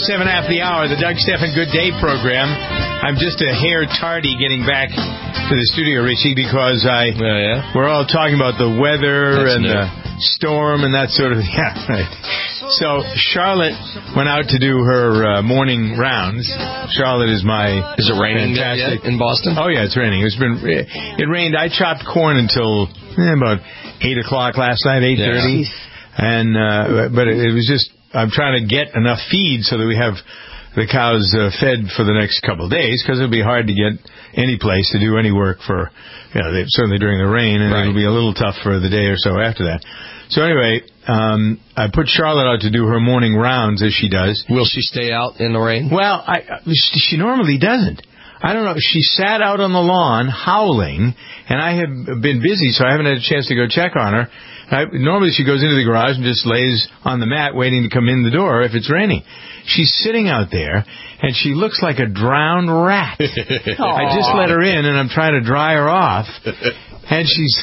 7 after the hour, the Doug Stephan Good Day program. I'm just a hair tardy getting back to the studio, Richie, because we're all talking about the weather the storm and that sort of... Yeah, right. So Charlotte went out to do her morning rounds. Charlotte is my... Is it raining yet in Boston? Oh, yeah, it's raining. It rained. I chopped corn until about 8 o'clock last night, 8:30. And but it was just... I'm trying to get enough feed so that we have the cows fed for the next couple of days, because it'll be hard to get any place to do any work for, certainly during the rain, and it'll be a little tough for the day or so after that. So anyway, I put Charlotte out to do her morning rounds, as she does. Will she stay out in the rain? Well, she normally doesn't. I don't know. She sat out on the lawn howling, and I have been busy, so I haven't had a chance to go check on her. Normally she goes into the garage and just lays on the mat waiting to come in the door if it's raining. She's sitting out there, and she looks like a drowned rat. I just let her in, and I'm trying to dry her off, and she's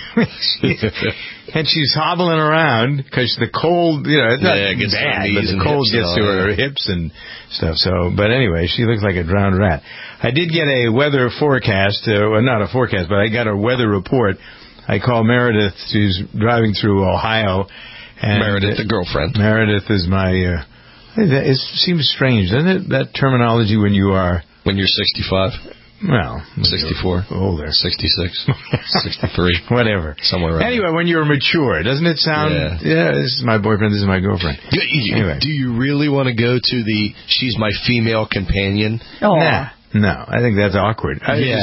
hobbling around because the cold, it's not bad, but the cold gets to her hips and stuff. So, but anyway, she looks like a drowned rat. I did get a weather forecast, not a forecast, but I got a weather report. I called Meredith. She's driving through Ohio. And Meredith, the girlfriend. Meredith is my... it seems strange, doesn't it, that terminology when you are... When you're 65? Well... 64? Older. 66? 63? Whatever. Somewhere around Anyway, when you're mature, doesn't it sound... Yeah, this is my boyfriend, this is my girlfriend. Anyway. Do you really want to go to the she's my female companion? Nah. No, I think that's awkward.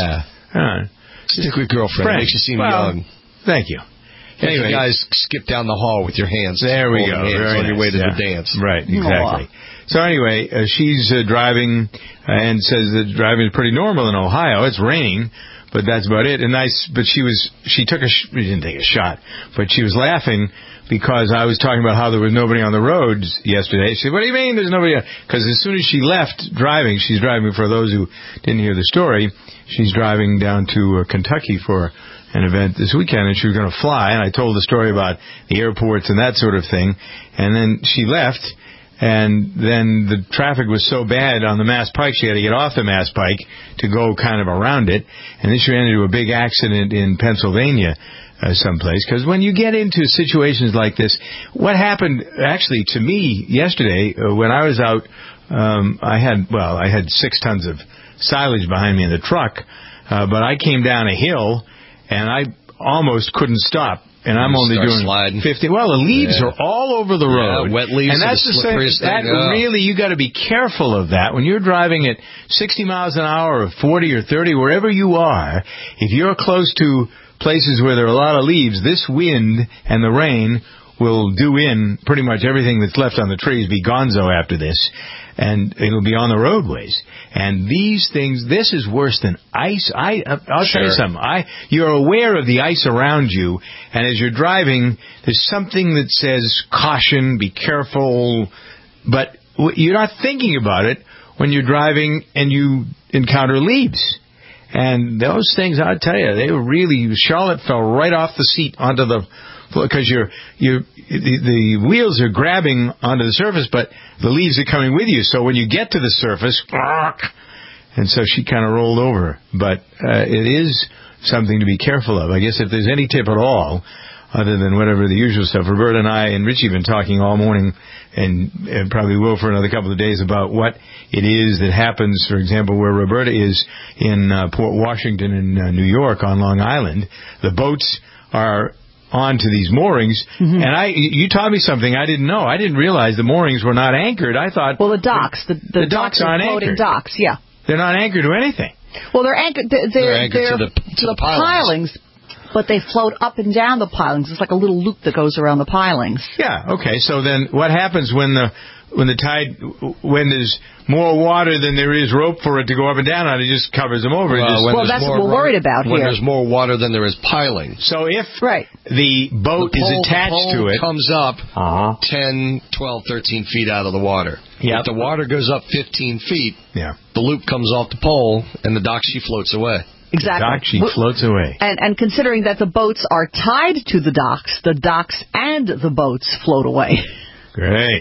Stick with girlfriend. It makes you seem young. Thank you. Anyway, you guys skip down the hall with your hands. There we go. On your way to the dance. Right, exactly. So anyway, she's driving and says that driving is pretty normal in Ohio. It's raining, but that's about it. And but she didn't take a shot, but she was laughing because I was talking about how there was nobody on the roads yesterday. She said, "What do you mean there's nobody?" Because as soon as she left driving, she's driving, for those who didn't hear the story, she's driving down to Kentucky for an event this weekend, and she was going to fly. And I told the story about the airports and that sort of thing. And then she left, and then the traffic was so bad on the Mass Pike, she had to get off the Mass Pike to go kind of around it. And then she ran into a big accident in Pennsylvania someplace. Because when you get into situations like this, what happened actually to me yesterday when I was out, I had 6 tons of silage behind me in the truck, but I came down a hill and I almost couldn't stop. And I'm only doing sliding. 50. Well, the leaves are all over the road. Yeah, wet leaves. And that's the slippery thing. Really, you got to be careful of that. When you're driving at 60 miles an hour or 40 or 30, wherever you are, if you're close to places where there are a lot of leaves, this wind and the rain will do in pretty much everything that's left on the trees, be gonzo after this, and it'll be on the roadways. And these things, this is worse than ice. I'll tell you something. You're aware of the ice around you, and as you're driving, there's something that says caution, be careful, but you're not thinking about it when you're driving and you encounter leaves. And those things, I'll tell you, they were really... Charlotte fell right off the seat onto the... Because the wheels are grabbing onto the surface, but the leaves are coming with you. So when you get to the surface, and so she kind of rolled over. But it is something to be careful of. I guess if there's any tip at all, other than whatever the usual stuff, Roberta and I and Richie have been talking all morning, and probably will for another couple of days, about what it is that happens, for example, where Roberta is in Port Washington in New York on Long Island. The boats are onto these moorings, and you taught me something I didn't know. I didn't realize the moorings were not anchored. I thought... Well, the docks. The docks aren't floating anchored. Docks, yeah. They're not anchored to anything. Well, they're anchored... They're anchored to the pilings. But they float up and down the pilings. It's like a little loop that goes around the pilings. Yeah, okay. So then what happens when there's more water than there is rope for it to go up and down on, it just covers them over. Well, that's what we're worried about when here. When there's more water than there is piling. So if the boat is attached to it... comes up 10, 12, 13 feet out of the water. If the water goes up 15 feet, the loop comes off the pole, and the dock she floats away. Exactly. The dock she floats away. And considering that the boats are tied to the docks and the boats float away. Great.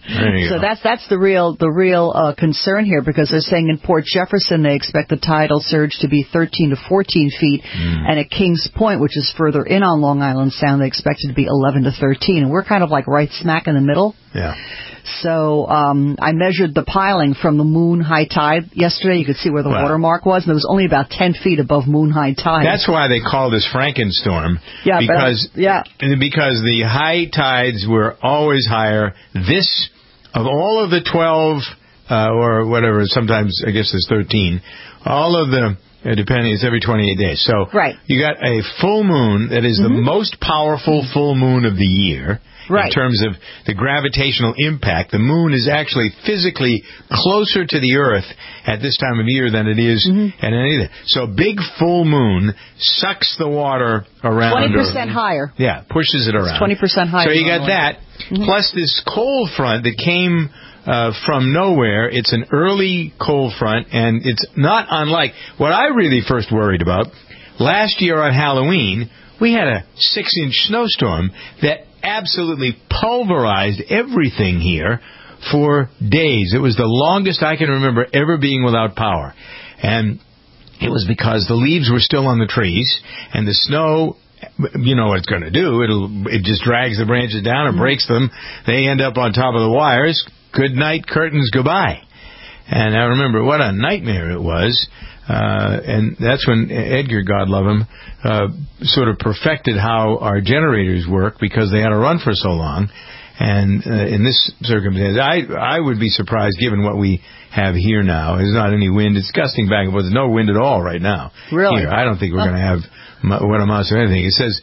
So that's the real concern here, because they're saying in Port Jefferson they expect the tidal surge to be 13 to 14 feet, and at Kings Point, which is further in on Long Island Sound, they expect it to be 11 to 13, and we're kind of like right smack in the middle. Yeah. So I measured the piling from the moon high tide yesterday. You could see where the watermark was, and it was only about 10 feet above moon high tide. That's why they call this Frankenstorm. Yeah, because the high tides were always higher. This, of all of the 12 or whatever, sometimes I guess there's 13, all of the, depending, it's every 28 days. So you got a full moon that is the most powerful full moon of the year. In terms of the gravitational impact, the moon is actually physically closer to the Earth at this time of year than it is at any other. So big full moon sucks the water around. 20% higher. Yeah, pushes it around. It's 20% higher. So you got that, plus this cold front that came from nowhere. It's an early cold front, and it's not unlike what I really first worried about. Last year on Halloween, we had a 6-inch snowstorm that absolutely pulverized everything here for days. It was the longest I can remember ever being without power. And it was because the leaves were still on the trees, and the snow, you know what it's going to do. It just drags the branches down and breaks them. They end up on top of the wires. Good night, curtains, goodbye. And I remember what a nightmare it was. And that's when Edgar, God love him, sort of perfected how our generators work, because they had to run for so long. And in this circumstance, I would be surprised, given what we have here now. There's not any wind. It's gusting back and forth. There's no wind at all right now. Really? Here. I don't think we're going to have what amounts to anything. It says,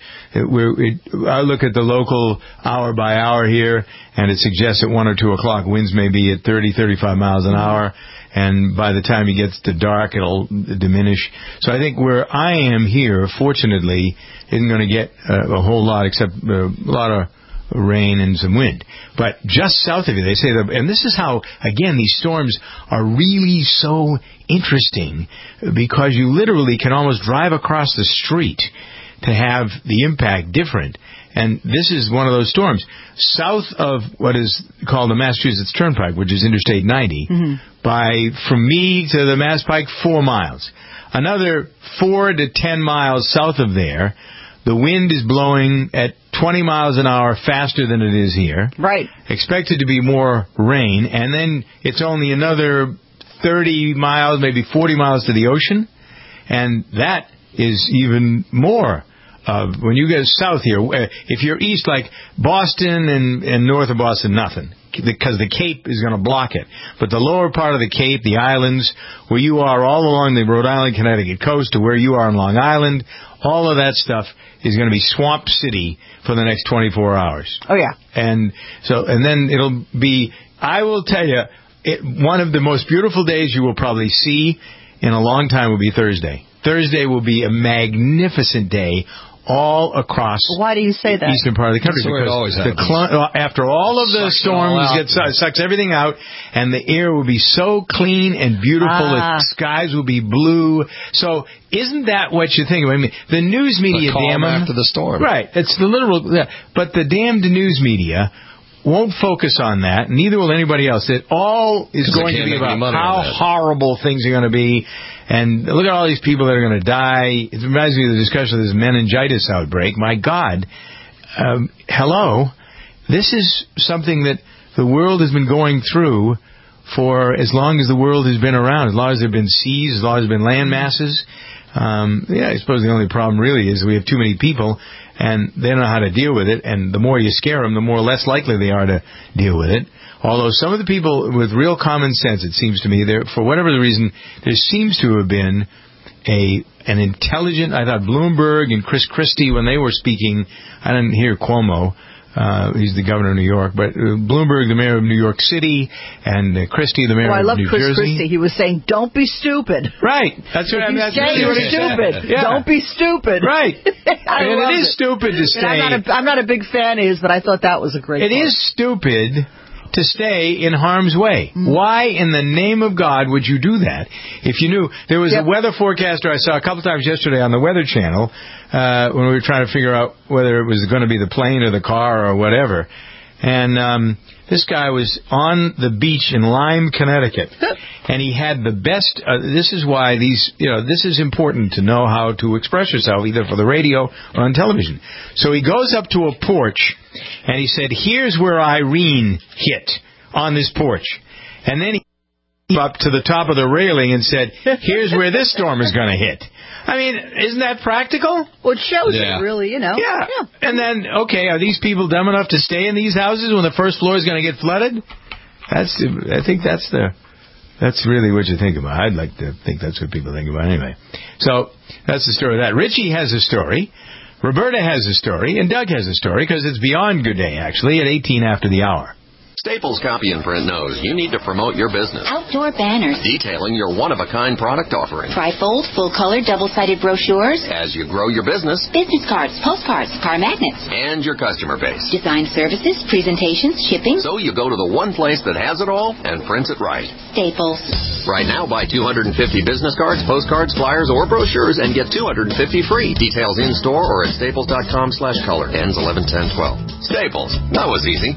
I look at the local hour by hour here, and it suggests at 1 or 2 o'clock winds may be at 30, 35 miles an hour. And by the time it gets to dark, it'll diminish. So I think where I am here, fortunately, isn't going to get a whole lot, except a lot of rain and some wind. But just south of you, they say that, and this is how, again, these storms are really so interesting, because you literally can almost drive across the street to have the impact different. And this is one of those storms. South of what is called the Massachusetts Turnpike, which is Interstate 90, from me to the Mass Pike, 4 miles. Another 4 to 10 miles south of there, the wind is blowing at 20 miles an hour faster than it is here. Right. Expected to be more rain, and then it's only another 30 miles, maybe 40 miles to the ocean, and that is even more. When you get south here, if you're east, like Boston and north of Boston, nothing, because the Cape is going to block it. But the lower part of the Cape, the islands, where you are all along the Rhode Island, Connecticut coast to where you are on Long Island, all of that stuff is going to be swamp city for the next 24 hours. Oh, yeah. And then it'll be, I will tell you, one of the most beautiful days you will probably see in a long time will be Thursday. Thursday will be a magnificent day all across. Why do you say that? Eastern part of the country. That's where it always happens. After all of the storms, sucks everything out, and the air will be so clean and beautiful. The skies will be blue. So isn't that what you think of? I mean, the news media, damn after the storm. Right. It's the literal. But the damned news media won't focus on that. Neither will anybody else. It all is going to be about how horrible things are going to be. And look at all these people that are going to die. It reminds me of the discussion of this meningitis outbreak. My God. Hello. This is something that the world has been going through for as long as the world has been around, as long as there have been seas, as long as there have been land masses. I suppose the only problem really is we have too many people, and they don't know how to deal with it. And the more you scare them, the more less likely they are to deal with it. Although some of the people with real common sense, it seems to me, for whatever the reason, there seems to have been an intelligent, I thought Bloomberg and Chris Christie, when they were speaking, I didn't hear Cuomo, he's the governor of New York, but Bloomberg, the mayor of New York City, and Christie, the mayor of New Jersey. I love Chris Christie. He was saying, don't be stupid. Right. That's what I'm saying. You're stupid. Yeah. Don't be stupid. Right. And it is stupid to stay. I'm not a big fan of his, but I thought that was a great It is stupid to stay in harm's way. Why in the name of God would you do that? If you knew, there was a weather forecaster I saw a couple times yesterday on the Weather Channel when we were trying to figure out whether it was going to be the plane or the car or whatever. And this guy was on the beach in Lyme, Connecticut, and he had the best. This is why this is important to know how to express yourself, either for the radio or on television. So he goes up to a porch, and he said, "Here's where Irene hit on this porch," and then he up to the top of the railing and said, "Here's where this storm is going to hit." I mean, isn't that practical? Well, it shows it really, Yeah. And then, okay, are these people dumb enough to stay in these houses when the first floor is going to get flooded? I think that's really what you think about. I'd like to think that's what people think about anyway. So that's the story of that. Richie has a story. Roberta has a story. And Doug has a story because it's beyond good day, actually, at 18 after the hour. Staples Copy and Print knows you need to promote your business. Outdoor banners. Detailing your one-of-a-kind product offering. Trifold, full-color, double-sided brochures. As you grow your business. Business cards, postcards, car magnets. And your customer base. Design services, presentations, shipping. So you go to the one place that has it all and prints it right. Staples. Right now, buy 250 business cards, postcards, flyers, or brochures and get 250 free. Details in-store or at staples.com/color. Ends 11/10/12. Staples. That was easy.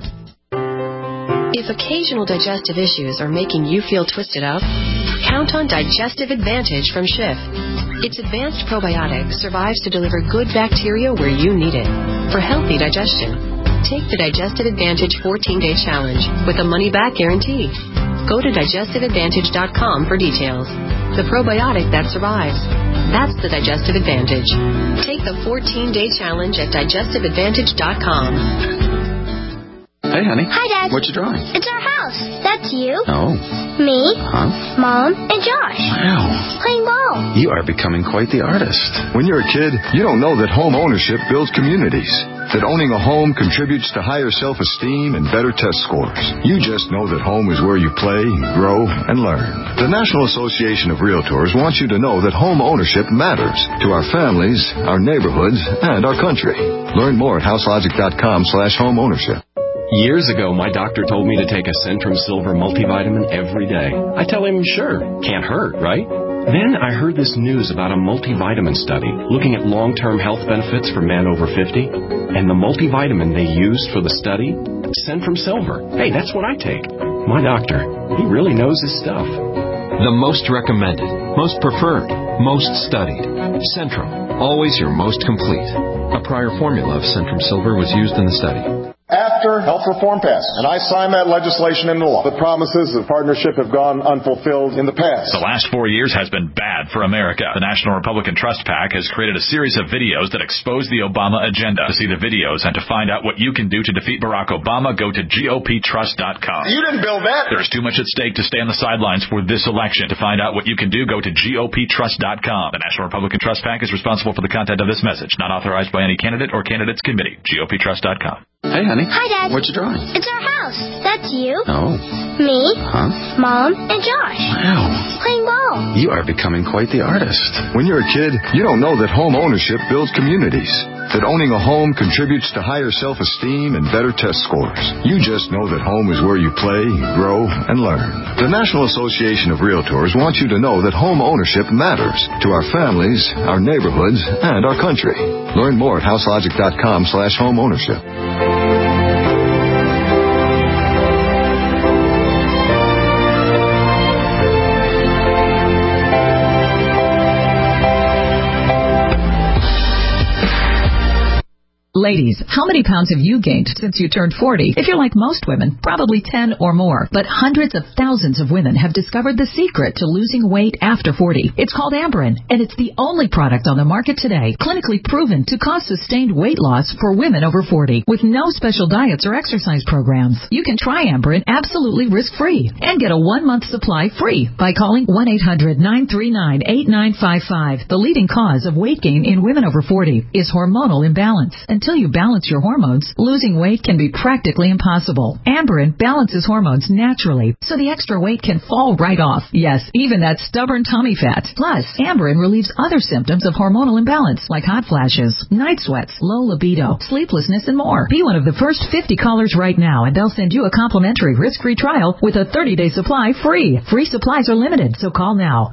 If occasional digestive issues are making you feel twisted up, count on Digestive Advantage from Schiff. Its advanced probiotic survives to deliver good bacteria where you need it for healthy digestion. Take the Digestive Advantage 14-Day Challenge with a money-back guarantee. Go to digestiveadvantage.com for details. The probiotic that survives. That's the Digestive Advantage. Take the 14-Day Challenge at digestiveadvantage.com. Hey, honey. Hi, Dad. What you drawing? It's our house. That's you. Oh. Me. Huh? Mom and Josh. Wow. Playing ball. You are becoming quite the artist. When you're a kid, you don't know that home ownership builds communities. That owning a home contributes to higher self-esteem and better test scores. You just know that home is where you play, grow, and learn. The National Association of Realtors wants you to know that home ownership matters to our families, our neighborhoods, and our country. Learn more at houselogic.com/homeownership. Years ago, my doctor told me to take a Centrum Silver multivitamin every day. I tell him, sure, can't hurt, right? Then I heard this news about a multivitamin study looking at long-term health benefits for men over 50. And the multivitamin they used for the study, Centrum Silver. Hey, that's what I take. My doctor, he really knows his stuff. The most recommended, most preferred, most studied. Centrum, always your most complete. A prior formula of Centrum Silver was used in the study. After health reform passed, and I signed that legislation into law, the promises of partnership have gone unfulfilled in the past. The last 4 years has been bad for America. The National Republican Trust PAC has created a series of videos that expose the Obama agenda. To see the videos and to find out what you can do to defeat Barack Obama, go to GOPtrust.com. You didn't build that. There's too much at stake to stay on the sidelines for this election. To find out what you can do, go to GOPtrust.com. The National Republican Trust PAC is responsible for the content of this message, not authorized by any candidate or candidates committee. GOPtrust.com. Hey, honey. Hi, Dad. What you drawing? It's our house. That's you. Oh. Me. Huh? Mom and Josh. Wow. Playing ball. You are becoming quite the artist. When you're a kid, you don't know that home ownership builds communities. That owning a home contributes to higher self-esteem and better test scores. You just know that home is where you play, grow, and learn. The National Association of Realtors wants you to know that home ownership matters to our families, our neighborhoods, and our country. Learn more at houselogic.com/homeownership. Ladies, how many pounds have you gained since you turned 40? If you're like most women, probably 10 or more. But hundreds of thousands of women have discovered the secret to losing weight after 40. It's called Amberen, and it's the only product on the market today clinically proven to cause sustained weight loss for women over 40 with no special diets or exercise programs. You can try Amberen absolutely risk-free and get a 1-month supply free by calling 1-800-939-8955. The leading cause of weight gain in women over 40 is hormonal imbalance. Until you balance your hormones, losing weight can be practically impossible. Amberen balances hormones naturally, so the extra weight can fall right off. Yes, even that stubborn tummy fat. Plus, Amberen relieves other symptoms of hormonal imbalance, like hot flashes, night sweats, low libido, sleeplessness, and more. Be one of the first 50 callers right now, and they'll send you a complimentary risk-free trial with a 30-day supply free. Free supplies are limited, so call now.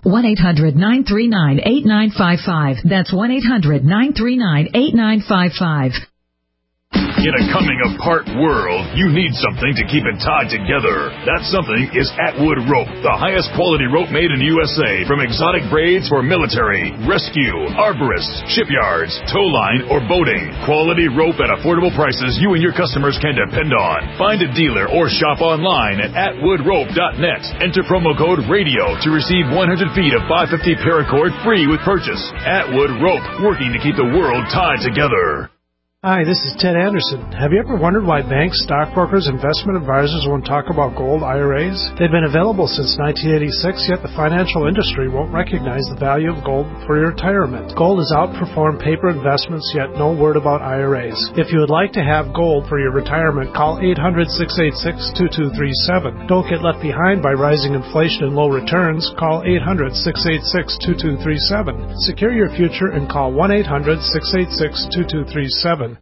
1-800-939-8955. That's 1-800-939-8955. In a coming-apart world, you need something to keep it tied together. That something is Atwood Rope, the highest quality rope made in USA. From exotic braids for military, rescue, arborists, shipyards, tow line, or boating. Quality rope at affordable prices you and your customers can depend on. Find a dealer or shop online at atwoodrope.net. Enter promo code RADIO to receive 100 feet of 550 paracord free with purchase. Atwood Rope, working to keep the world tied together. Hi, this is Ted Anderson. Have you ever wondered why banks, stockbrokers, investment advisors won't talk about gold IRAs? They've been available since 1986, yet the financial industry won't recognize the value of gold for your retirement. Gold has outperformed paper investments, yet no word about IRAs. If you would like to have gold for your retirement, call 800-686-2237. Don't get left behind by rising inflation and low returns. Call 800-686-2237. Secure your future and call 1-800-686-2237.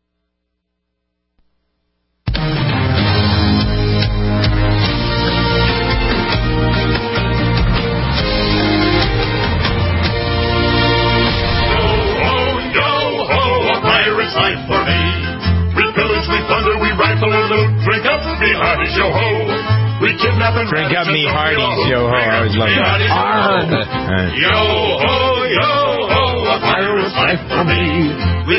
Drink up me Hardy's, yo ho. I always love that. Yo ho, a pirate's life for me.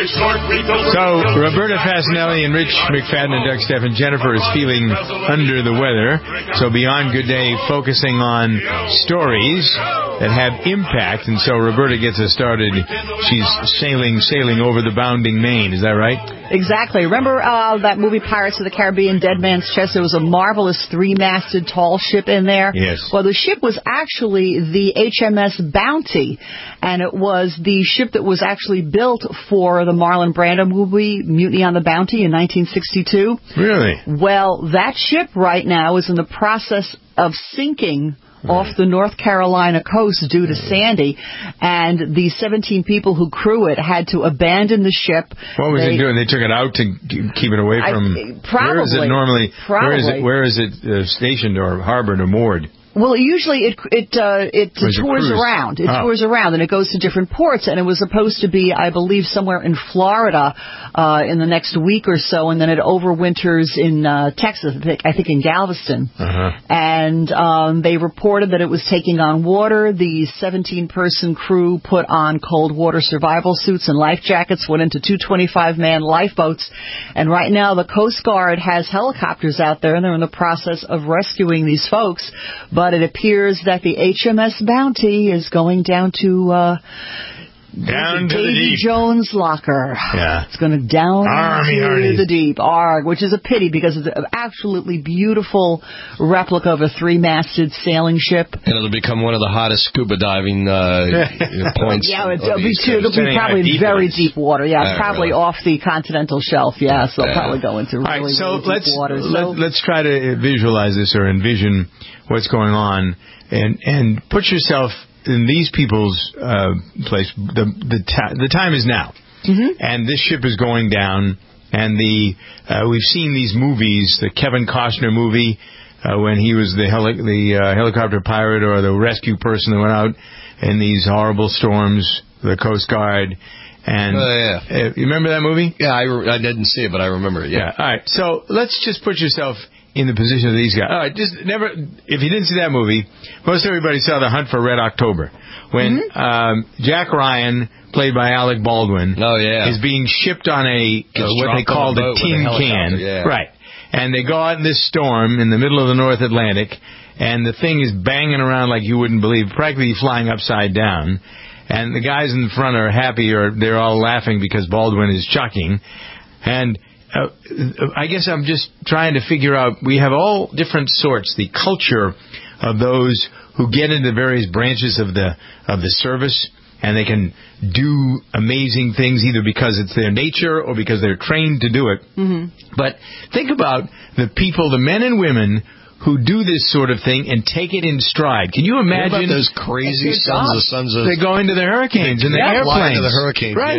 So, Roberta Fasinelli and Rich McFadden and Doug Steffen, Jennifer is feeling under the weather. So, Beyond Good Day focusing on stories that have impact. And so, Roberta gets us started. She's sailing over the bounding main. Is that right? Exactly. Remember that movie Pirates of the Caribbean, Dead Man's Chest? There was a marvelous three-masted tall ship in there. Yes. Well, the ship was actually the HMS Bounty, and it was the ship that was actually built for the Marlon Brando movie Mutiny on the Bounty in 1962. Really? Well, that ship right now is in the process of sinking off the North Carolina coast due to Sandy, and the 17 people who crew it had to abandon the ship. What was it doing? They took it out to keep it away from... Probably. Where is it normally... Probably. Where is it stationed or harbored or moored? Well, usually it tours around. It tours around, and it goes to different ports. And it was supposed to be, I believe, somewhere in Florida in the next week or so, and then it overwinters in Texas, I think in Galveston. Uh-huh. And they reported that it was taking on water. The 17-person crew put on cold water survival suits and life jackets, went into 2 25-man lifeboats. And right now the Coast Guard has helicopters out there, and they're in the process of rescuing these folks. But it appears that the HMS Bounty is going down to Davy Jones' locker. Yeah. It's going down to the deep. Arg, which is a pity because it's an absolutely beautiful replica of a three-masted sailing ship. And it'll become one of the hottest scuba diving points. Yeah, it'll be probably very deep water. Yeah, probably off the continental shelf. Yeah, so they'll probably go into really, really deep water. Let's try to visualize this or envision what's going on and put yourself in these people's place. The time is now, and this ship is going down. And we've seen these movies, the Kevin Costner movie when he was the helicopter pirate or the rescue person that went out in these horrible storms, the Coast Guard. And you remember that movie? Yeah, I didn't see it, but I remember it. Yeah. All right. So let's just put yourself in the position of these guys. All right, if you didn't see that movie, most everybody saw The Hunt for Red October, when Jack Ryan, played by Alec Baldwin, is being shipped on what they called a tin can. Yeah. Right. And they go out in this storm in the middle of the North Atlantic, and the thing is banging around like you wouldn't believe, practically flying upside down. And the guys in the front are happy, or they're all laughing because Baldwin is chucking. And I guess I'm just trying to figure out, we have all different sorts, the culture of those who get into various branches of the service, and they can do amazing things either because it's their nature or because they're trained to do it. But think about the people, the men and women who do this sort of thing and take it in stride. Can you imagine those crazy sons of they go into the hurricanes in the airplanes? Fly into the hurricanes, right? Yeah.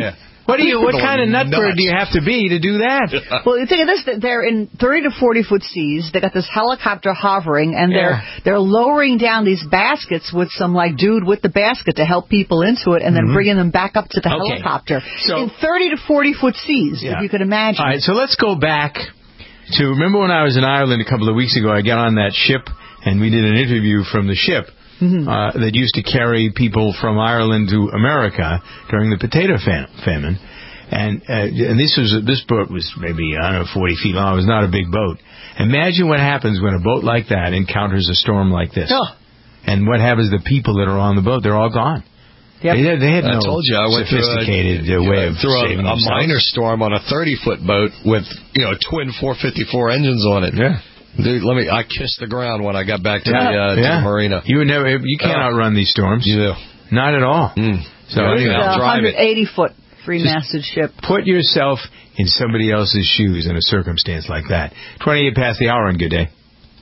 What kind of nutbird do you have to be to do that? Well, you think of this, they're in 30 to 40-foot seas. They got this helicopter hovering, and they're lowering down these baskets with some, dude with the basket to help people into it, and then bringing them back up to the helicopter. So, in 30 to 40-foot seas, if you could imagine. All right, so let's go back to, remember when I was in Ireland a couple of weeks ago, I got on that ship, and we did an interview from the ship. That used to carry people from Ireland to America during the potato famine, and this boat was maybe 40 feet long. It was not a big boat. Imagine what happens when a boat like that encounters a storm like this, and what happens to the people that are on the boat? They're all gone. Yep. They had no sophisticated way of saving themselves. A minor storm on a 30-foot boat with twin 454 engines on it. Yeah. Dude, I kissed the ground when I got back to the marina. You can't outrun these storms. You do. Not at all. So anyway, a 180-foot three-masted ship. Put yourself in somebody else's shoes in a circumstance like that. 28 past the hour, and good day.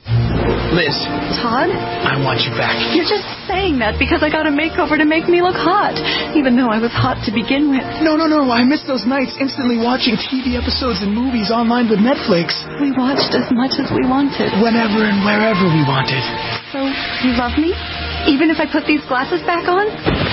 Liz. Todd? I want you back. You're just saying that because I got a makeover to make me look hot, even though I was hot to begin with. No. I miss those nights instantly watching TV episodes and movies online with Netflix. We watched as much as we wanted. Whenever and wherever we wanted. So, you love me? Even if I put these glasses back on?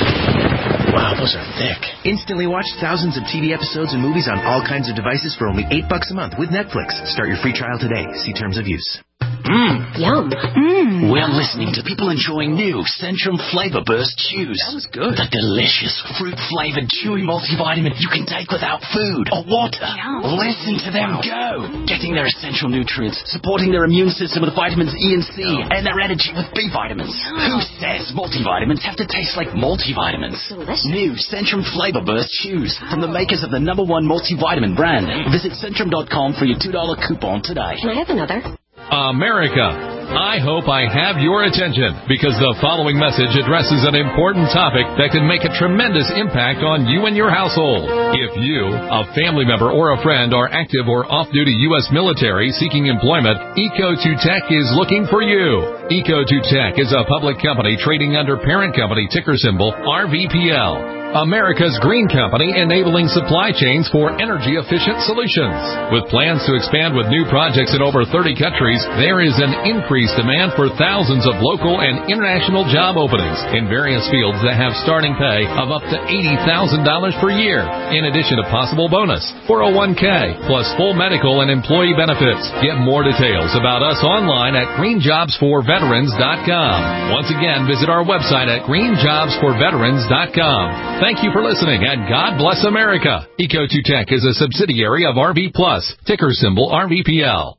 Wow, those are thick. Instantly watch thousands of TV episodes and movies on all kinds of devices for only $8 a month with Netflix. Start your free trial today. See terms of use. Yum. We're listening to people enjoying new Centrum Flavor Burst Chews. That was good. The delicious fruit-flavored chewy multivitamin you can take without food or water. Yum. Listen to them go. Getting their essential nutrients, supporting their immune system with vitamins E and C, and their energy with B vitamins. Who says multivitamins have to taste like multivitamins? Delicious. New Centrum Flavor Burst Chews from the makers of the #1 multivitamin brand. Visit Centrum.com for your $2 coupon today. Can I have another? America, I hope I have your attention because the following message addresses an important topic that can make a tremendous impact on you and your household. If you, a family member, or a friend are active or off-duty U.S. military seeking employment, Eco2Tech is looking for you. Eco2Tech is a public company trading under parent company ticker symbol RVPL. America's green company enabling supply chains for energy-efficient solutions. With plans to expand with new projects in over 30 countries, there is an increased demand for thousands of local and international job openings in various fields that have starting pay of up to $80,000 per year, in addition to possible bonus, 401k, plus full medical and employee benefits. Get more details about us online at greenjobsforveterans.com. Once again, visit our website at greenjobsforveterans.com. Thank you for listening, and God bless America. Eco2Tech is a subsidiary of RV Plus, ticker symbol RVPL.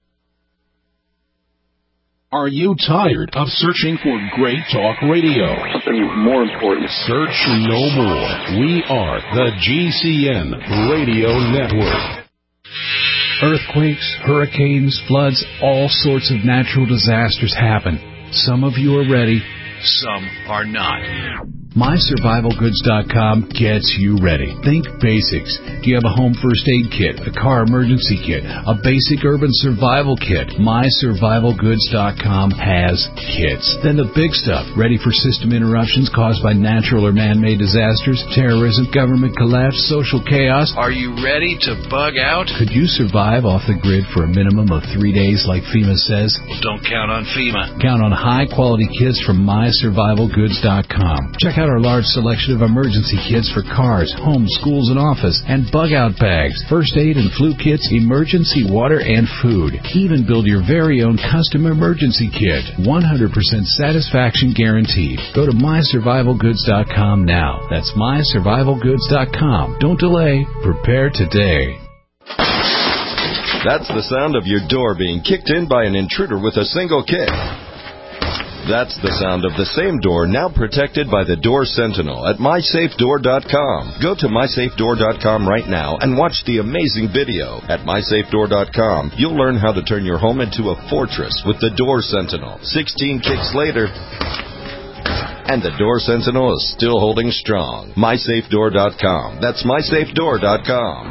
Are you tired of searching for great talk radio? Something more important. Search no more. We are the GCN Radio Network. Earthquakes, hurricanes, floods, all sorts of natural disasters happen. Some of you are ready, some are not. MySurvivalGoods.com gets you ready. Think basics. Do you have a home first aid kit, a car emergency kit, a basic urban survival kit? MySurvivalGoods.com has kits. Then the big stuff, ready for system interruptions caused by natural or man-made disasters, terrorism, government collapse, social chaos. Are you ready to bug out? Could you survive off the grid for a minimum of 3 days like FEMA says? Well, don't count on FEMA. Count on high-quality kits from MySurvivalGoods.com. Check out our large selection of emergency kits for cars, homes, schools, and office, and bug-out bags, first aid and flu kits, emergency water, and food. Even build your very own custom emergency kit. 100% satisfaction guaranteed. Go to MySurvivalGoods.com now. That's MySurvivalGoods.com. Don't delay. Prepare today. That's the sound of your door being kicked in by an intruder with a single kick. That's the sound of the same door now protected by the Door Sentinel at MySafeDoor.com. Go to MySafeDoor.com right now and watch the amazing video. At MySafeDoor.com, you'll learn how to turn your home into a fortress with the Door Sentinel. 16 kicks later, and the Door Sentinel is still holding strong. MySafeDoor.com. That's MySafeDoor.com.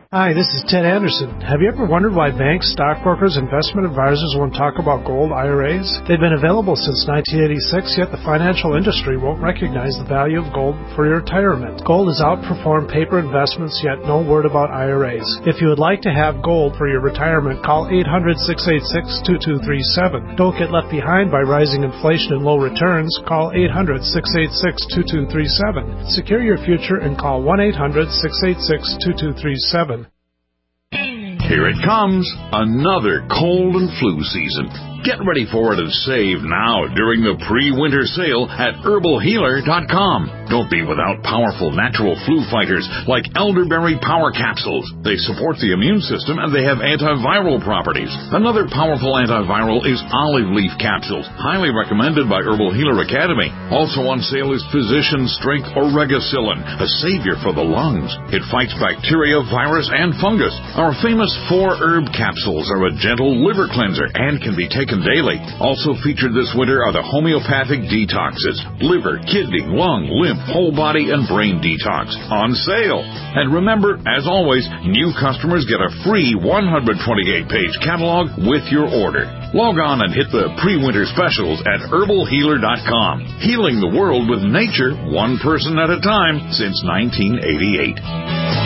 Hi, this is Ted Anderson. Have you ever wondered why banks, stockbrokers, investment advisors won't talk about gold IRAs? They've been available since 1986, yet the financial industry won't recognize the value of gold for your retirement. Gold has outperformed paper investments, yet no word about IRAs. If you would like to have gold for your retirement, call 800-686-2237. Don't get left behind by rising inflation and low returns. Call 800-686-2237. Secure your future and call 1-800-686-2237. Here it comes, another cold and flu season. Get ready for it and save now during the pre-winter sale at herbalhealer.com. Don't be without powerful natural flu fighters like elderberry power capsules. They support the immune system and they have antiviral properties. Another powerful antiviral is olive leaf capsules, highly recommended by Herbal Healer Academy. Also on sale is Physician Strength Oregacillin, a savior for the lungs. It fights bacteria, virus, and fungus. Our famous 4-herb capsules are a gentle liver cleanser and can be taken daily. Also featured this winter are the homeopathic detoxes, liver, kidney, lung, lymph, whole body, and brain detox on sale. And remember, as always, new customers get a free 128-page catalog with your order. Log on and hit the pre-winter specials at herbalhealer.com. Healing the world with nature, one person at a time since 1988.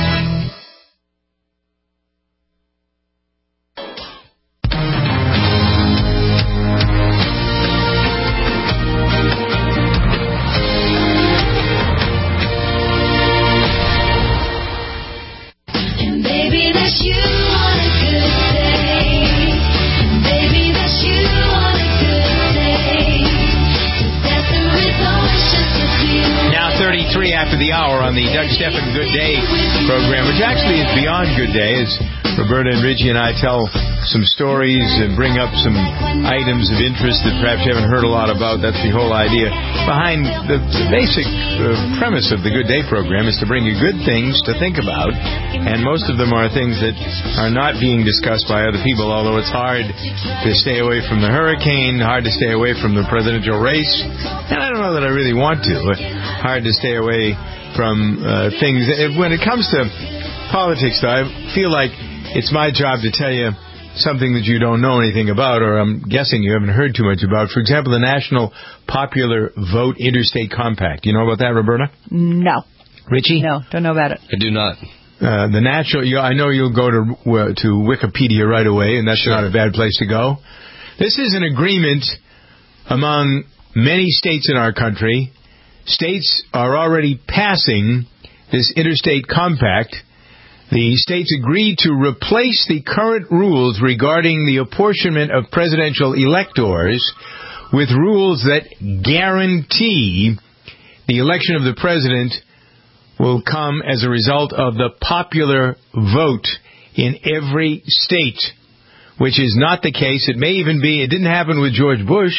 After the hour on the Doug Stephan Good Day program, which actually is beyond Good Day, as Roberta and Richie and I tell some stories and bring up some items of interest that perhaps you haven't heard a lot about. That's the whole idea behind the basic premise of the Good Day program, is to bring you good things to think about, and most of them are things that are not being discussed by other people, although it's hard to stay away from the hurricane, hard to stay away from the presidential race, and I don't know that I really want to. Hard to stay away from things. When it comes to politics, though, I feel like it's my job to tell you something that you don't know anything about, or I'm guessing you haven't heard too much about. For example, the National Popular Vote Interstate Compact. You know about that, Roberta? No. Richie? No, don't know about it. I do not. The natural. I know you'll go to Wikipedia right away, and that's not a bad place to go. This is an agreement among many states in our country. States are already passing this interstate compact. The states agreed to replace the current rules regarding the apportionment of presidential electors with rules that guarantee the election of the president will come as a result of the popular vote in every state, which is not the case. It may even be, it didn't happen with George Bush,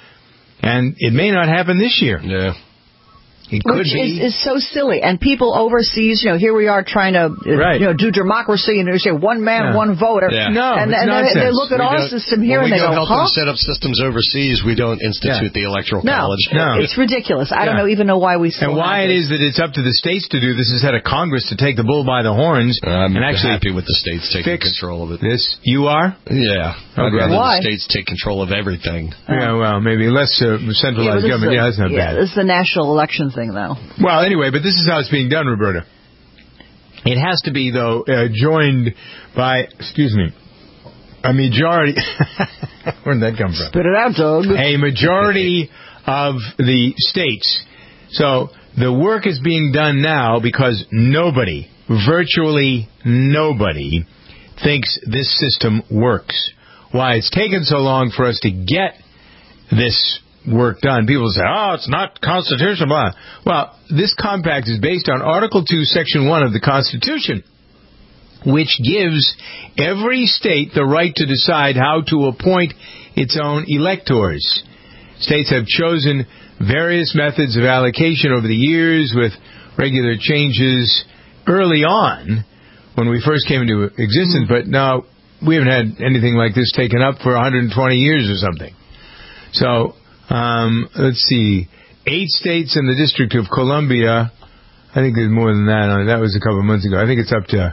and it may not happen this year. Yeah. It could Which be. is so silly. And people overseas, here we are trying to do democracy, and they say one man, one voter. Yeah. No, and it's they look at our system here and they go, help them set up systems overseas, we don't institute the Electoral College. No, it's ridiculous. I don't even know why we still And why it is that it's up to the states to do this instead of Congress to take the bull by the horns. I'm actually happy with the states taking control of it. This, you are? Yeah. I'd rather the states take control of everything. Yeah, well, maybe less centralized government. That's not bad. This is the national election thing, though. Well, anyway, but this is how it's being done, Roberta. It has to be, though, joined by, a majority. Where did that come from? Spit it out, Doug. A majority of the states. So the work is being done now because nobody, virtually nobody, thinks this system works. Why it's taken so long for us to get this work done. People say, it's not constitutional, blah. Well, this compact is based on Article 2, Section 1 of the Constitution, which gives every state the right to decide how to appoint its own electors. States have chosen various methods of allocation over the years with regular changes early on when we first came into existence, but now we haven't had anything like this taken up for 120 years or something. So, let's see, 8 states and the District of Columbia. I think there's more than that. That was a couple of months ago. I think it's up to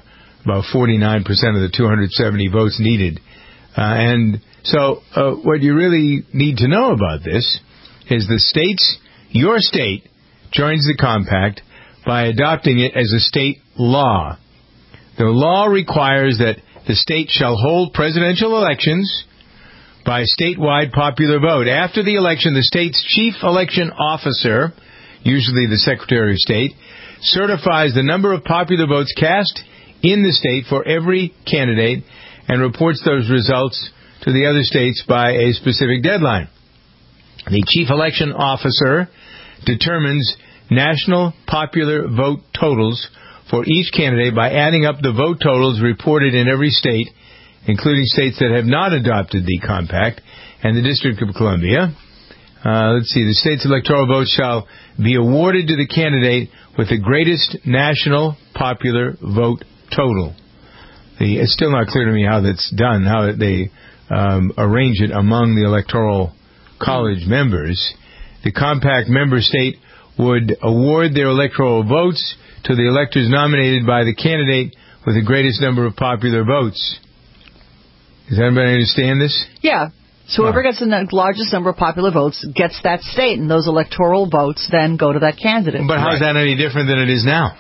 about 49% of the 270 votes needed. And so what you really need to know about this is your state joins the compact by adopting it as a state law. The law requires that the state shall hold presidential elections by statewide popular vote. After the election, the state's chief election officer, usually the Secretary of State, certifies the number of popular votes cast in the state for every candidate and reports those results to the other states by a specific deadline. The chief election officer determines national popular vote totals for each candidate by adding up the vote totals reported in every state, including states that have not adopted the compact, and the District of Columbia. The state's electoral votes shall be awarded to the candidate with the greatest national popular vote total. It's still not clear to me how that's done, how they arrange it among the Electoral College members. The compact member state would award their electoral votes to the electors nominated by the candidate with the greatest number of popular votes. Does anybody understand this? Yeah. So whoever gets the largest number of popular votes gets that state, and those electoral votes then go to that candidate. But how is that any different than it is now?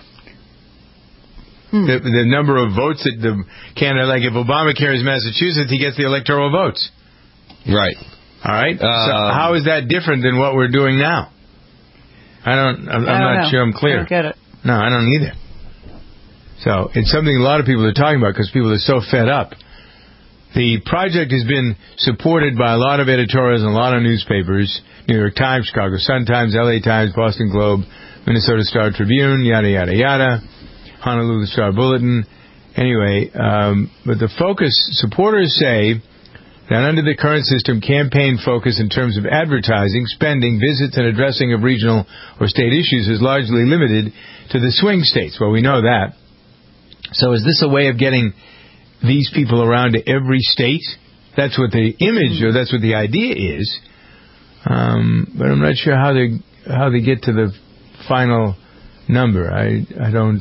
The number of votes that the candidate, like if Obamacare is Massachusetts, he gets the electoral votes. Right. All right. So how is that different than what we're doing now? I'm not sure I'm clear. I don't get it. No, I don't either. So it's something a lot of people are talking about because people are so fed up. The project has been supported by a lot of editorials and a lot of newspapers: New York Times, Chicago Sun-Times, LA Times, Boston Globe, Minnesota Star Tribune, yada, yada, yada, Honolulu Star Bulletin. Anyway, but the focus, supporters say that under the current system, campaign focus in terms of advertising, spending, visits, and addressing of regional or state issues is largely limited to the swing states. Well, we know that. So is this a way of getting these people around to every state? That's what the image, or that's what the idea is. But I'm not sure how they get to the final number. I don't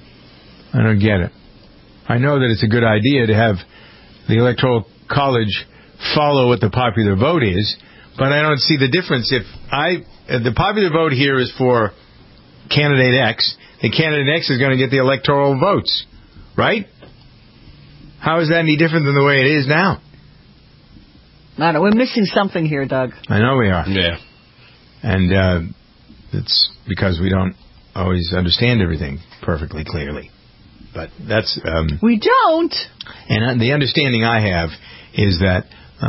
get it. I know that it's a good idea to have the Electoral College follow what the popular vote is, but I don't see the difference. If the popular vote here is for candidate X, the candidate X is going to get the electoral votes, right? How is that any different than the way it is now? I know, we're missing something here, Doug. I know we are. Yeah. And it's because we don't always understand everything perfectly clearly. But that's... we don't! And the understanding I have is that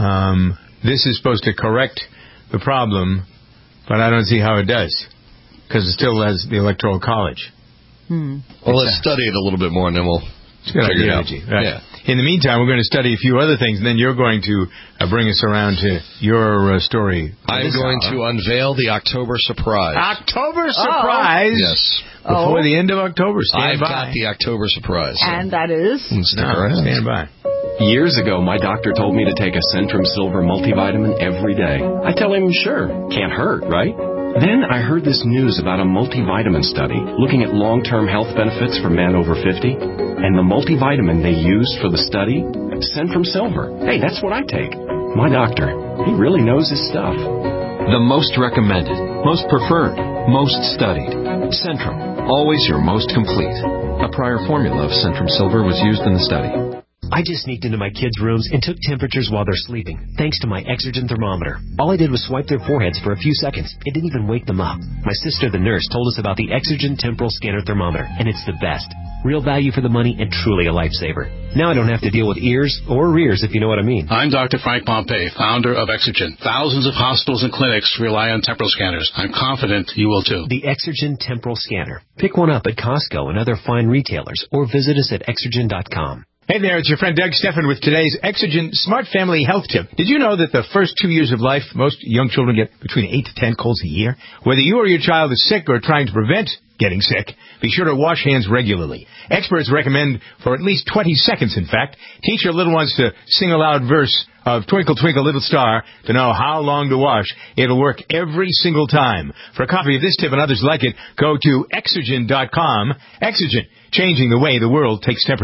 this is supposed to correct the problem, but I don't see how it does, because it still has the Electoral College. Well, let's study it a little bit more, and then we'll figure it out. Right. Yeah. In the meantime, we're going to study a few other things, and then you're going to bring us around to your story. I'm going to unveil the October surprise. October surprise? Yes. Before the end of October. Stand by. I've got the October surprise. And that is? Stand by. Years ago, my doctor told me to take a Centrum Silver multivitamin every day. I tell him, sure, can't hurt, right? Then I heard this news about a multivitamin study looking at long-term health benefits for men over 50. And the multivitamin they used for the study, Centrum Silver. Hey, that's what I take. My doctor, he really knows his stuff. The most recommended, most preferred, most studied. Centrum, always your most complete. A prior formula of Centrum Silver was used in the study. I just sneaked into my kids' rooms and took temperatures while they're sleeping, thanks to my Exergen thermometer. All I did was swipe their foreheads for a few seconds. It didn't even wake them up. My sister, the nurse, told us about the Exergen temporal scanner thermometer, and it's the best. Real value for the money and truly a lifesaver. Now I don't have to deal with ears or rears, if you know what I mean. I'm Dr. Frank Pompey, founder of Exergen. Thousands of hospitals and clinics rely on temporal scanners. I'm confident you will too. The Exergen temporal scanner. Pick one up at Costco and other fine retailers, or visit us at Exergen.com. Hey there, it's your friend Doug Steffen with today's Exergen Smart Family Health Tip. Did you know that the first 2 years of life, most young children get between 8 to 10 colds a year? Whether you or your child is sick or trying to prevent getting sick, be sure to wash hands regularly. Experts recommend for at least 20 seconds, in fact. Teach your little ones to sing a loud verse of Twinkle, Twinkle, Little Star to know how long to wash. It'll work every single time. For a copy of this tip and others like it, go to Exergen.com. Exergen, changing the way the world takes temperature.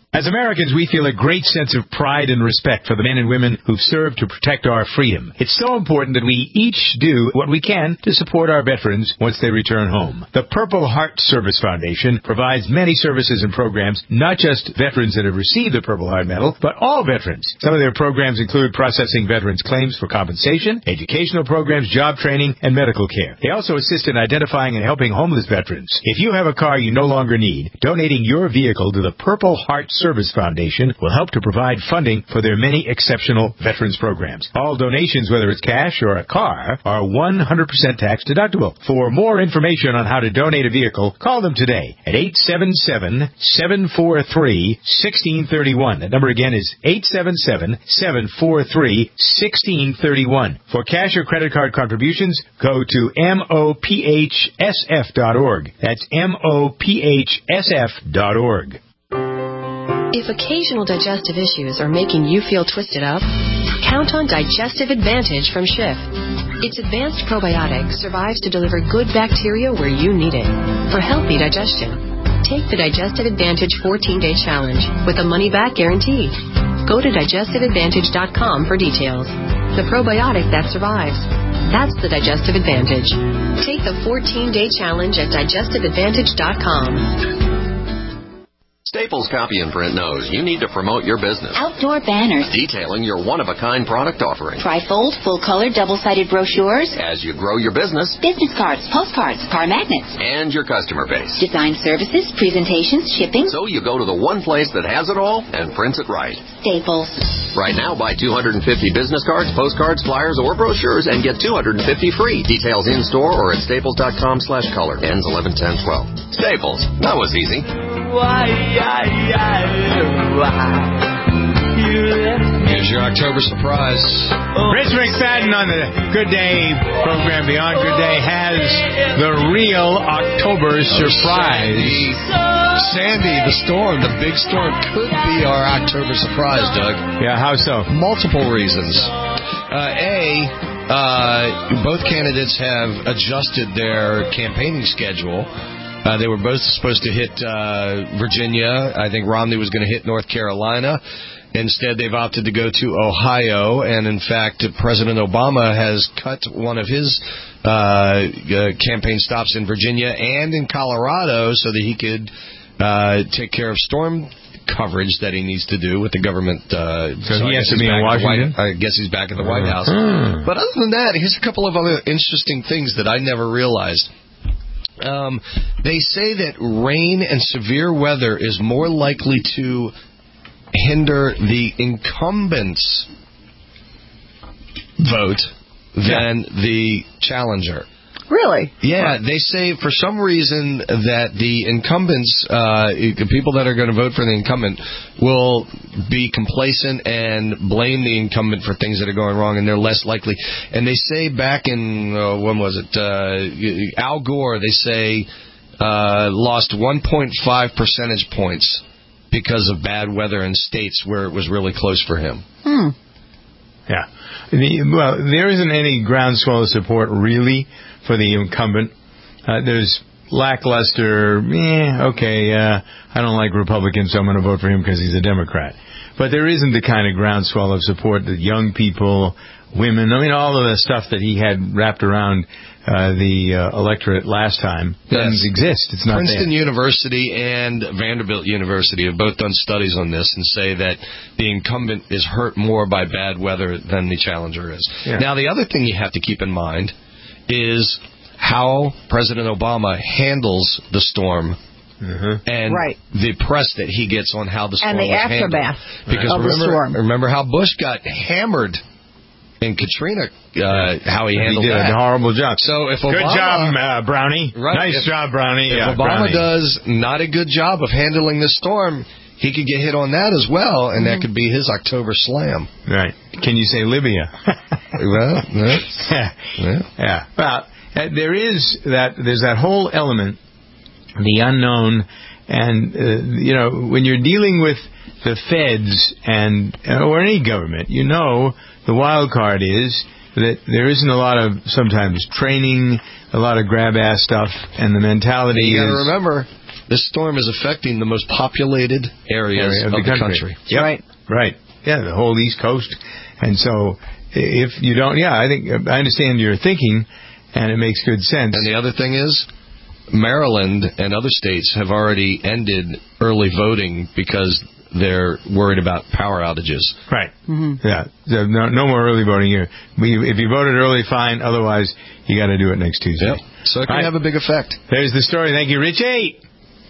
As Americans, we feel a great sense of pride and respect for the men and women who've served to protect our freedom. It's so important that we each do what we can to support our veterans once they return home. The Purple Heart Service Foundation provides many services and programs, not just veterans that have received the Purple Heart Medal, but all veterans. Some of their programs include processing veterans' claims for compensation, educational programs, job training, and medical care. They also assist in identifying and helping homeless veterans. If you have a car you no longer need, donating your vehicle to the Purple Heart Service Foundation will help to provide funding for their many exceptional veterans programs. All donations, whether it's cash or a car, are 100% tax deductible. For more information on how to donate a vehicle, call them today at 877-743-1631. That number again is 877-743-1631. For cash or credit card contributions, go to mophsf.org. That's mophsf.org. If occasional digestive issues are making you feel twisted up, count on Digestive Advantage from Schiff. Its advanced probiotic survives to deliver good bacteria where you need it for healthy digestion. Take the Digestive Advantage 14-day challenge with a money-back guarantee. Go to digestiveadvantage.com for details. The probiotic that survives. That's the Digestive Advantage. Take the 14-day challenge at digestiveadvantage.com. Staples Copy and Print knows you need to promote your business. Outdoor banners. Detailing your one-of-a-kind product offering. Trifold, full-color, double-sided brochures. As you grow your business. Business cards, postcards, car magnets. And your customer base. Design services, presentations, shipping. So you go to the one place that has it all and prints it right. Staples. Right now, buy 250 business cards, postcards, flyers, or brochures and get 250 free. Details in-store or at staples.com/color. Ends 11/10/12. Staples. That was easy. Here's your October surprise. Rich McFadden on the Good Day program Beyond Good Day has the real October surprise. Sandy, the storm, the big storm, could be our October surprise, Doug. Yeah, how so? Multiple reasons. Both candidates have adjusted their campaigning schedule. They were both supposed to hit Virginia. I think Romney was going to hit North Carolina. Instead, they've opted to go to Ohio. And, in fact, President Obama has cut one of his campaign stops in Virginia and in Colorado so that he could take care of storm coverage that he needs to do with the government. So he has to be in Washington? I guess he's back at the White House. But other than that, here's a couple of other interesting things that I never realized. They say that rain and severe weather is more likely to hinder the incumbent's vote than the challenger. Really? Yeah, they say for some reason that the incumbents, the people that are going to vote for the incumbent, will be complacent and blame the incumbent for things that are going wrong, and they're less likely. And they say back in, when was it, Al Gore, they say, lost 1.5 percentage points because of bad weather in states where it was really close for him. Yeah. Well, there isn't any groundswell of support, really, for the incumbent. There's lackluster, I don't like Republicans, so I'm going to vote for him because he's a Democrat. But there isn't the kind of groundswell of support that young people, women, all of the stuff that he had wrapped around the electorate last time doesn't exist. It's not Princeton there. University and Vanderbilt University have both done studies on this and say that the incumbent is hurt more by bad weather than the challenger is. Yeah. Now, the other thing you have to keep in mind is how President Obama handles the storm and the press that he gets on how the storm was handled. And the aftermath of the storm. Remember how Bush got hammered in Katrina, how he handled that. He did a horrible job. So if Obama, good job, Brownie. Right, nice job, Brownie. If Obama does not a good job of handling the storm, he could get hit on that as well, and that could be his October slam. Right. Can you say Libya? Well, yeah. Well, there's that whole element, the unknown, and when you're dealing with the feds or any government, the wild card is that there isn't a lot of sometimes training, a lot of grab-ass stuff, and the mentality you got to remember, This storm is affecting the most populated areas of the country. Yep. Right. Yeah, the whole East Coast. And so if you don't, I think I understand your thinking, and it makes good sense. And the other thing is, Maryland and other states have already ended early voting because they're worried about power outages. Right. Mm-hmm. Yeah. So no more early voting here. If you voted early, fine. Otherwise, you got to do it next Tuesday. Yep. So it can have a big effect. There's the story. Thank you, Richie.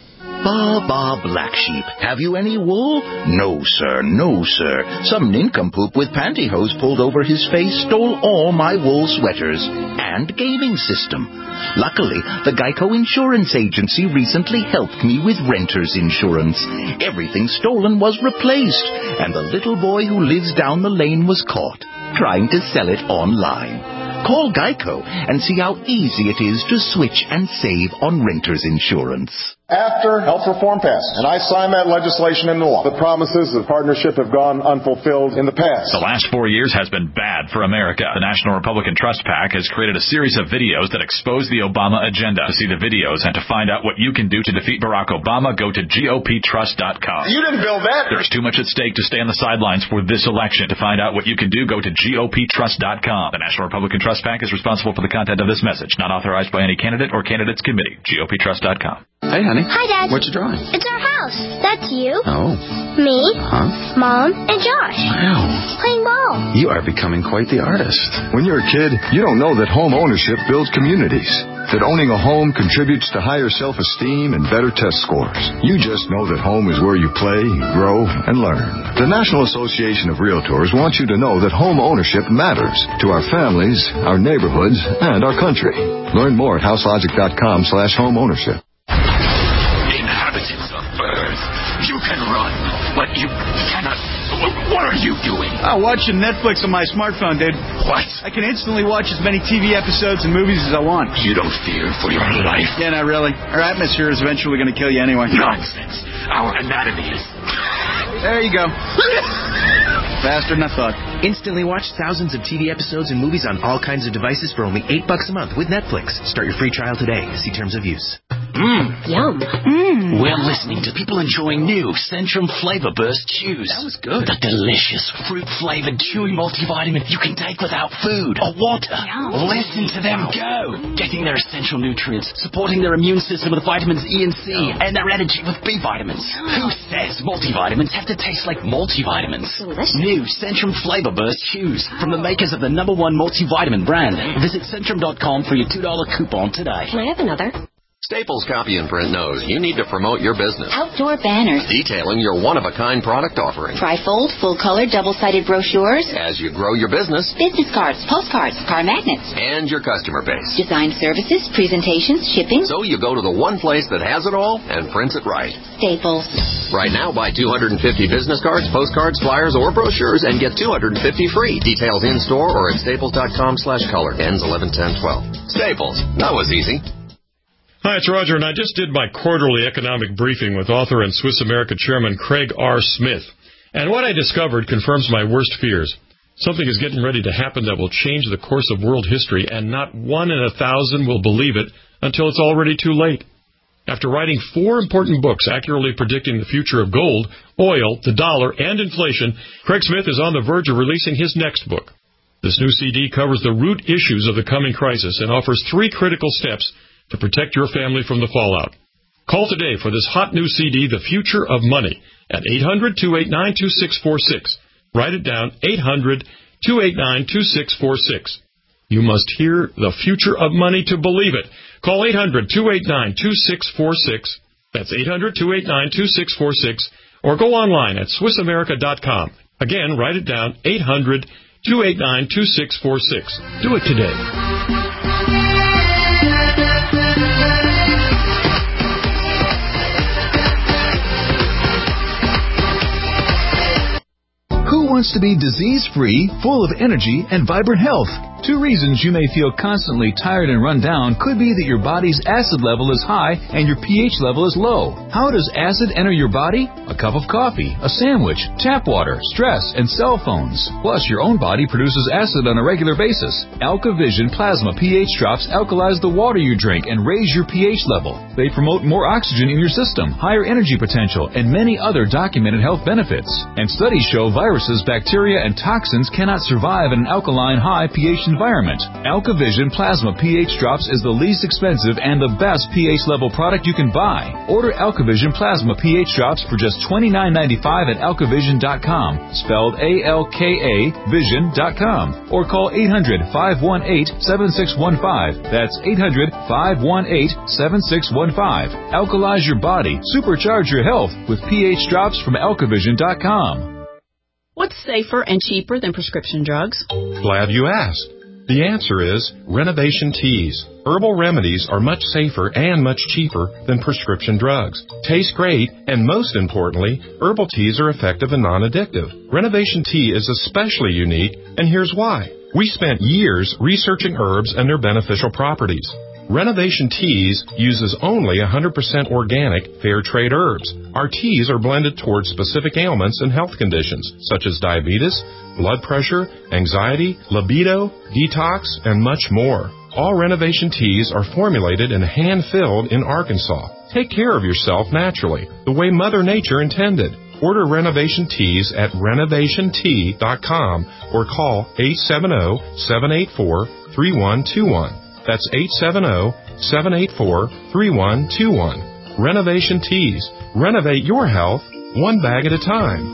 Ba, black sheep. Have you any wool? No, sir. No, sir. Some nincompoop with pantyhose pulled over his face stole all my wool sweaters and gaming system. Luckily, the Geico Insurance Agency recently helped me with renter's insurance. Everything stolen was replaced, and the little boy who lives down the lane was caught trying to sell it online. Call Geico and see how easy it is to switch and save on renter's insurance. After health reform passes, and I signed that legislation into law, the promises of partnership have gone unfulfilled in the past. The last 4 years has been bad for America. The National Republican Trust PAC has created a series of videos that expose the Obama agenda. To see the videos and to find out what you can do to defeat Barack Obama, go to GOPtrust.com. You didn't build that. There's too much at stake to stay on the sidelines for this election. To find out what you can do, go to GOPtrust.com. The National Republican Trust PAC is responsible for the content of this message, not authorized by any candidate or candidates committee. GOPtrust.com. Hey, honey. Hi, Dad. What you drawing? It's our house. That's you. Oh. Me. Huh? Mom. And Josh. Wow. Playing ball. You are becoming quite the artist. When you're a kid, you don't know that home ownership builds communities. That owning a home contributes to higher self-esteem and better test scores. You just know that home is where you play, grow, and learn. The National Association of Realtors wants you to know that home ownership matters to our families, our neighborhoods, and our country. Learn more at houselogic.com/homeownership. Inhabitants of Earth, you can run, but you cannot. What are you doing? I'm watching Netflix on my smartphone, dude. What? I can instantly watch as many TV episodes and movies as I want. You don't fear for your life? Yeah, not really. Our atmosphere is eventually going to kill you anyway. Nonsense. Our anatomy is... There you go. Faster than I thought. Instantly watch thousands of TV episodes and movies on all kinds of devices for only $8 a month with Netflix. Start your free trial today. See terms of use. Yum. We're listening to people enjoying new Centrum Flavor Burst Chews. That was good. The delicious fruit-flavored chewy multivitamin you can take without food or water. Yum. Listen to them go. Getting their essential nutrients, supporting their immune system with vitamins E and C, and their energy with B vitamins. Who says multivitamins have to taste like multivitamins? Delicious. New Centrum Flavor Burst Chews from the makers of the #1 multivitamin brand. Visit Centrum.com for your $2 coupon today. Can I have another? Staples Copy and Print knows you need to promote your business. Outdoor banners. Detailing your one-of-a-kind product offering. Trifold, full-color, double-sided brochures. As you grow your business. Business cards, postcards, car magnets. And your customer base. Design services, presentations, shipping. So you go to the one place that has it all and prints it right. Staples. Right now, buy 250 business cards, postcards, flyers, or brochures and get 250 free. Details in-store or at staples.com/color. Ends 11/10/12. Staples. That was easy. Hi, it's Roger, and I just did my quarterly economic briefing with author and Swiss America chairman Craig R. Smith. And what I discovered confirms my worst fears. Something is getting ready to happen that will change the course of world history, and not 1 in 1,000 will believe it until it's already too late. After writing 4 important books accurately predicting the future of gold, oil, the dollar, and inflation, Craig Smith is on the verge of releasing his next book. This new CD covers the root issues of the coming crisis and offers 3 critical steps to protect your family from the fallout. Call today for this hot new CD, The Future of Money, at 800-289-2646. Write it down, 800-289-2646. You must hear The Future of Money to believe it. Call 800-289-2646. That's 800-289-2646. Or go online at SwissAmerica.com. Again, write it down, 800-289-2646. Do it today. Who wants to be disease-free, full of energy, and vibrant health? 2 reasons you may feel constantly tired and run down could be that your body's acid level is high and your pH level is low. How does acid enter your body? A cup of coffee, a sandwich, tap water, stress, and cell phones. Plus, your own body produces acid on a regular basis. AlkaVision Plasma pH drops alkalize the water you drink and raise your pH level. They promote more oxygen in your system, higher energy potential, and many other documented health benefits. And studies show viruses, bacteria, and toxins cannot survive in an alkaline high pH environment. AlkaVision Plasma pH Drops is the least expensive and the best pH level product you can buy. Order AlkaVision Plasma pH Drops for just $29.95 at alkavision.com, spelled A-L-K-A vision.com, or call 800-518-7615. That's 800-518-7615. Alkalize your body, supercharge your health with pH Drops from alkavision.com. What's safer and cheaper than prescription drugs? Glad you asked. The answer is Renovation Teas. Herbal remedies are much safer and much cheaper than prescription drugs. Taste great, and most importantly, herbal teas are effective and non-addictive. Renovation Tea is especially unique, and here's why. We spent years researching herbs and their beneficial properties. Renovation Teas uses only 100% organic, fair trade herbs. Our teas are blended towards specific ailments and health conditions, such as diabetes, blood pressure, anxiety, libido, detox, and much more. All Renovation Teas are formulated and hand-filled in Arkansas. Take care of yourself naturally, the way Mother Nature intended. Order Renovation Teas at renovationtea.com or call 870-784-3121. That's 870-784-3121. Renovation Teas. Renovate your health, one bag at a time.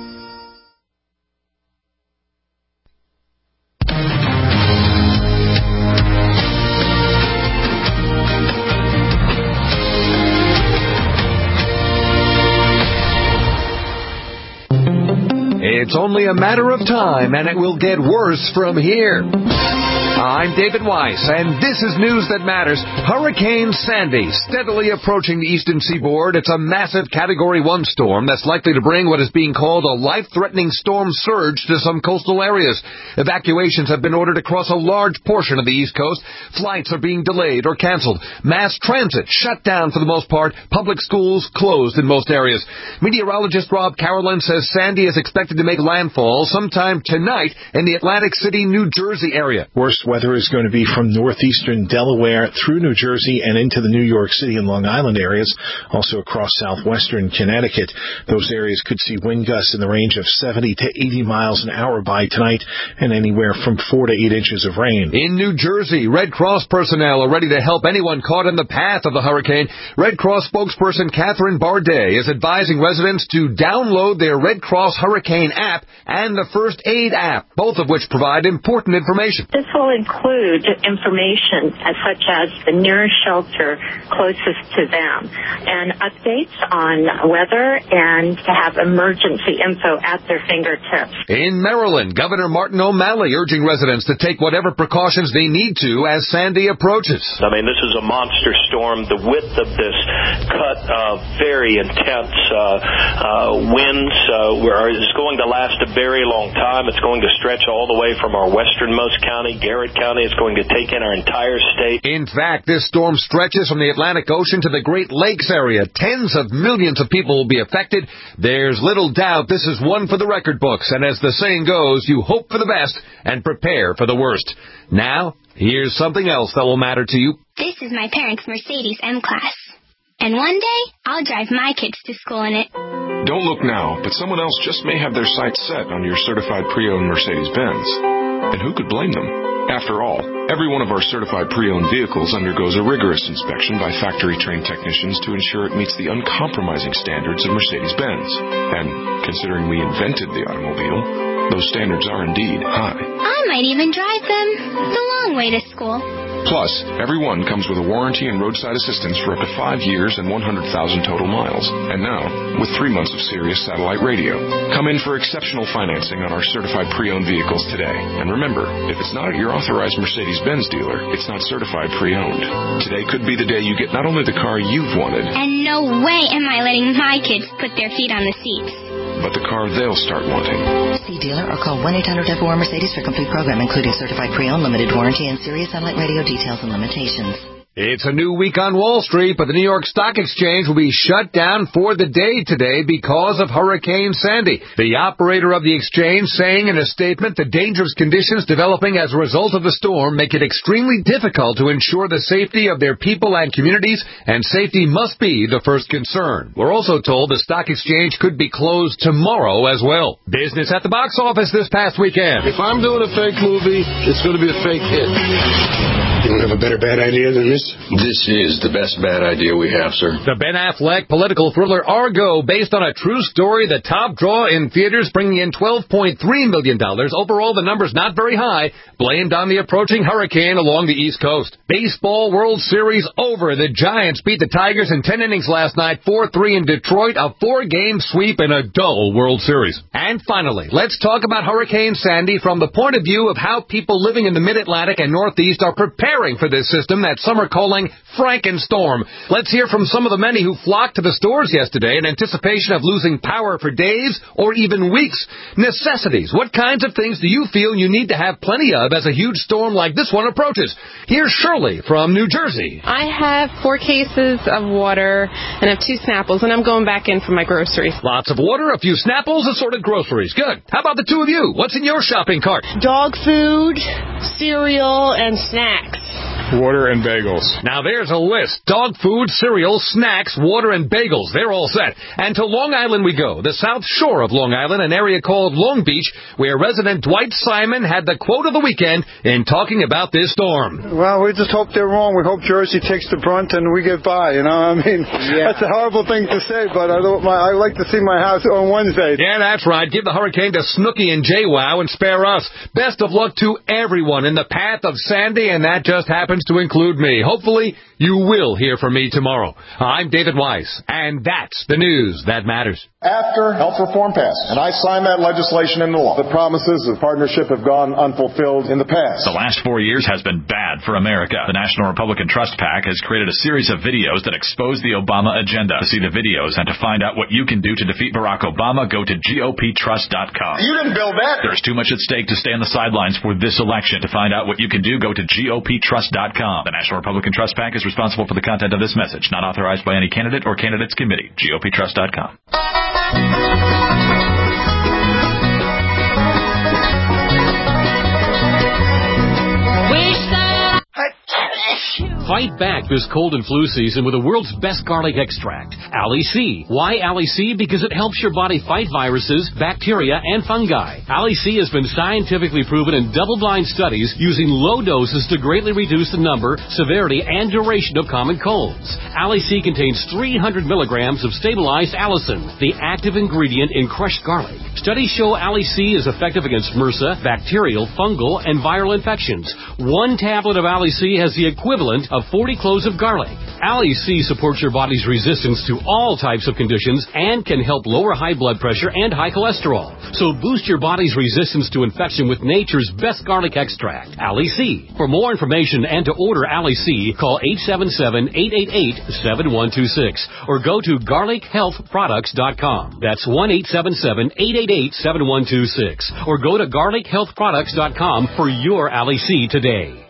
It's only a matter of time, and it will get worse from here. I'm David Weiss, and this is News That Matters. Hurricane Sandy, steadily approaching the eastern seaboard. It's a massive Category 1 storm that's likely to bring what is being called a life-threatening storm surge to some coastal areas. Evacuations have been ordered across a large portion of the East Coast. Flights are being delayed or canceled. Mass transit shut down for the most part. Public schools closed in most areas. Meteorologist Rob Carolan says Sandy is expected to make landfall sometime tonight in the Atlantic City, New Jersey area. Worst weather is going to be from northeastern Delaware through New Jersey and into the New York City and Long Island areas, also across southwestern Connecticut. Those areas could see wind gusts in the range of 70 to 80 miles an hour by tonight and anywhere from 4 to 8 inches of rain. In New Jersey, Red Cross personnel are ready to help anyone caught in the path of the hurricane. Red Cross spokesperson Catherine Bardet is advising residents to download their Red Cross Hurricane app and the First Aid app, both of which provide important information. This will include information such as the nearest shelter closest to them and updates on weather and to have emergency info at their fingertips. In Maryland, Governor Martin O'Malley urging residents to take whatever precautions they need to as Sandy approaches. I mean, this is a monster storm. The width of this cut, very intense winds is going to last a very long time. It's going to stretch all the way from our westernmost county, Garrett County. It's going to take in our entire state. In fact, this storm stretches from the Atlantic Ocean to the Great Lakes area. Tens of millions of people will be affected. There's little doubt this is one for the record books. And as the saying goes, you hope for the best and prepare for the worst. Now, here's something else that will matter to you. This is my parents' Mercedes M-Class. And one day, I'll drive my kids to school in it. Don't look now, but someone else just may have their sights set on your certified pre-owned Mercedes-Benz. And who could blame them? After all, every one of our certified pre-owned vehicles undergoes a rigorous inspection by factory-trained technicians to ensure it meets the uncompromising standards of Mercedes-Benz. And considering we invented the automobile, those standards are indeed high. I might even drive them the long way to school. Plus, every one comes with a warranty and roadside assistance for up to 5 years and 100,000 total miles. And now, with 3 months of Sirius satellite radio. Come in for exceptional financing on our certified pre-owned vehicles today. And remember, if it's not at your authorized Mercedes-Benz dealer, it's not certified pre-owned. Today could be the day you get not only the car you've wanted. And no way am I letting my kids put their feet on the seats. but the car they'll start wanting. See dealer or call 1-800-FOR-Mercedes for complete program, including certified pre-owned, limited warranty, and Sirius satellite radio details and limitations. It's a new week on Wall Street, but the New York Stock Exchange will be shut down for the day today because of Hurricane Sandy. The operator of the exchange saying in a statement the dangerous conditions developing as a result of the storm make it extremely difficult to ensure the safety of their people and communities, and safety must be the first concern. We're also told the stock exchange could be closed tomorrow as well. Business at the box office this past weekend. If I'm doing a fake movie, it's going to be a fake hit. You don't have a better bad idea than this? This is the best bad idea we have, sir. The Ben Affleck political thriller Argo, based on a true story, the top draw in theaters, bringing in $12.3 million. Overall, the number's not very high, blamed on the approaching hurricane along the East Coast. Baseball World Series over. The Giants beat the Tigers in 10 innings last night, 4-3 in Detroit, a 4-game sweep in a dull World Series. And finally, let's talk about Hurricane Sandy from the point of view of how people living in the Mid-Atlantic and Northeast are preparing for this system that some are calling Frankenstorm. Let's hear from some of the many who flocked to the stores yesterday in anticipation of losing power for days or even weeks. Necessities. What kinds of things do you feel you need to have plenty of as a huge storm like this one approaches? Here's Shirley from New Jersey. I have 4 cases of water and I have 2 Snapples, and I'm going back in for my groceries. Lots of water, a few Snapples, assorted groceries. Good. How about the two of you? What's in your shopping cart? Dog food, cereal, and snacks. Water and bagels. Now there's a list. Dog food, cereal, snacks, water, and bagels. They're all set. And to Long Island we go. The South Shore of Long Island, an area called Long Beach, where resident Dwight Simon had the quote of the weekend in talking about this storm. Well, we just hope they're wrong. We hope Jersey takes the brunt and we get by, you know? I mean, That's a horrible thing to say, but I like to see my house on Wednesday. Yeah, that's right. Give the hurricane to Snooki and JWoww and spare us. Best of luck to everyone in the path of Sandy, and that just happens to include me. Hopefully, you will hear from me tomorrow. I'm David Weiss, and that's the news that matters. After health reform passed, and I signed that legislation into law, the promises of partnership have gone unfulfilled in the past. The last 4 years has been bad for America. The National Republican Trust PAC has created a series of videos that expose the Obama agenda. To see the videos and to find out what you can do to defeat Barack Obama, go to GOPtrust.com. You didn't build that. There's too much at stake to stay on the sidelines for this election. To find out what you can do, go to GOPtrust.com. The National Republican Trust PAC is responsible for the content of this message, not authorized by any candidate or candidates committee. GOPtrust.com. Fight back this cold and flu season with the world's best garlic extract, Ali C. Why Ali C? Because it helps your body fight viruses, bacteria, and fungi. Ali C has been scientifically proven in double-blind studies using low doses to greatly reduce the number, severity, and duration of common colds. Ali C contains 300 milligrams of stabilized allicin, the active ingredient in crushed garlic. Studies show Ali C is effective against MRSA, bacterial, fungal, and viral infections. 1 tablet of Ali C has the equivalent of 40 cloves of garlic. Ali C supports your body's resistance to all types of conditions and can help lower high blood pressure and high cholesterol. So boost your body's resistance to infection with nature's best garlic extract, Ali C. For more information and to order Ali C, call 877-888-7126 or go to garlichealthproducts.com. That's 1-877-888-7126 or go to garlichealthproducts.com for your Ali C today.